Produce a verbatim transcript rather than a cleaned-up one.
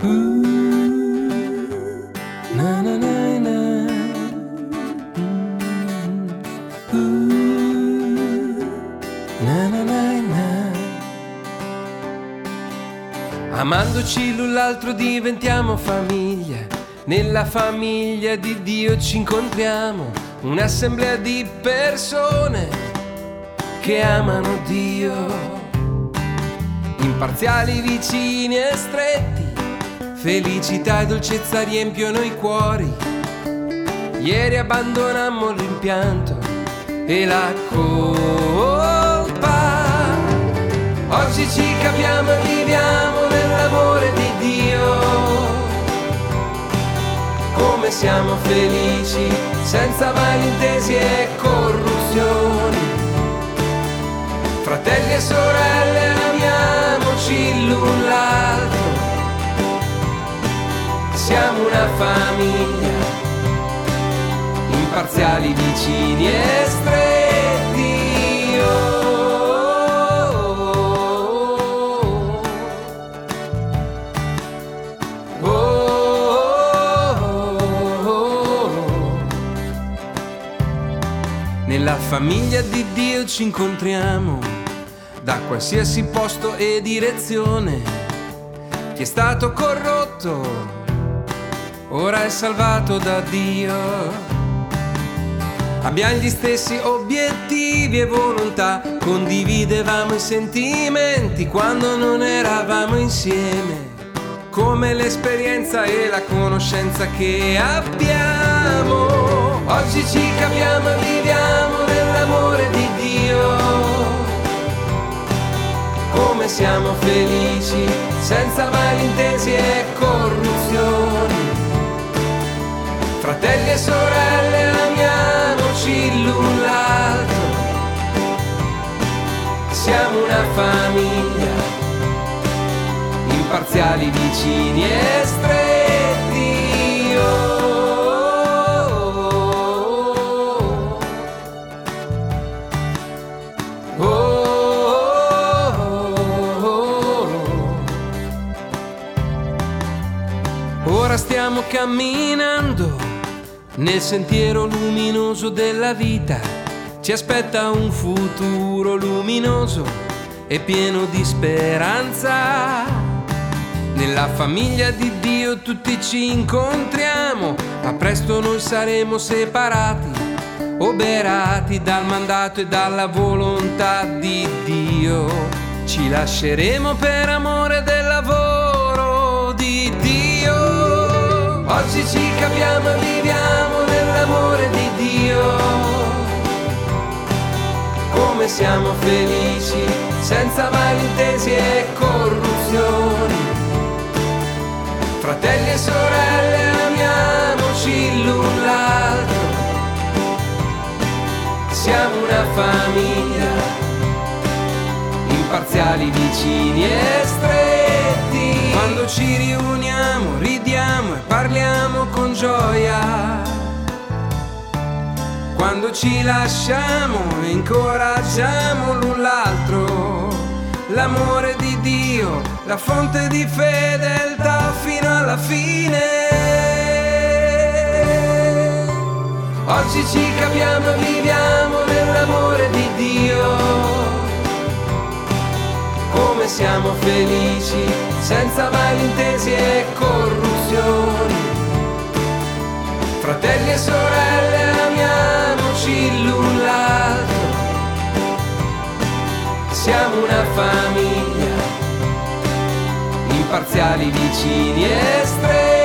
na na na na. Na na na na. Amandoci l'un l'altro diventiamo famiglia, nella famiglia di Dio ci incontriamo, un'assemblea di persone che amano Dio, imparziali, vicini e stretti, felicità e dolcezza riempiono i cuori. Ieri abbandonammo il rimpianto e la colpa, oggi ci capiamo e viviamo nell'amore di Dio. Come siamo felici, senza malintesi e corruzioni. Fratelli e sorelle, amiamoci l'un l'altro. Siamo una famiglia, imparziali, vicini e stretti. Oh. Nella famiglia di Dio ci incontriamo, da qualsiasi posto e direzione. Chi è stato corrotto ora è salvato da Dio. Abbiamo gli stessi obiettivi e volontà, condividevamo i sentimenti quando non eravamo insieme, come l'esperienza e la conoscenza che abbiamo. Oggi ci capiamo e viviamo nell'amore di Dio. Come siamo felici, senza malintesi e corruzioni. Fratelli e sorelle, amiamoci l'un l'altro. Siamo una famiglia, imparziali, vicini e stretti. Oh. Ora stiamo camminando nel sentiero luminoso della vita. Ci aspetta un futuro luminoso e pieno di speranza. Nella famiglia di Dio tutti ci incontriamo, ma presto noi saremo separati, oberati dal mandato e dalla volontà di Dio. Ci lasceremo per amore del lavoro di Dio. Oggi ci capiamo e viviamo nell'amore di Dio. Come siamo felici, senza malintesi e corruzioni. Fratelli e sorelle, amiamoci l'un l'altro. Siamo una famiglia, imparziali, vicini e stretti. Quando ci riuniamo, ridiamo e parliamo con gioia. Quando ci lasciamo, incoraggiamo l'un l'altro. L'amore di Dio, la fonte di fedeltà fino alla fine. Oggi ci capiamo e viviamo nell'amore di Dio. Come siamo felici, senza malintesi e corruzioni. Fratelli e sorelle, amiamoci l'un l'altro. Siamo una famiglia, imparziali, vicini e stretti.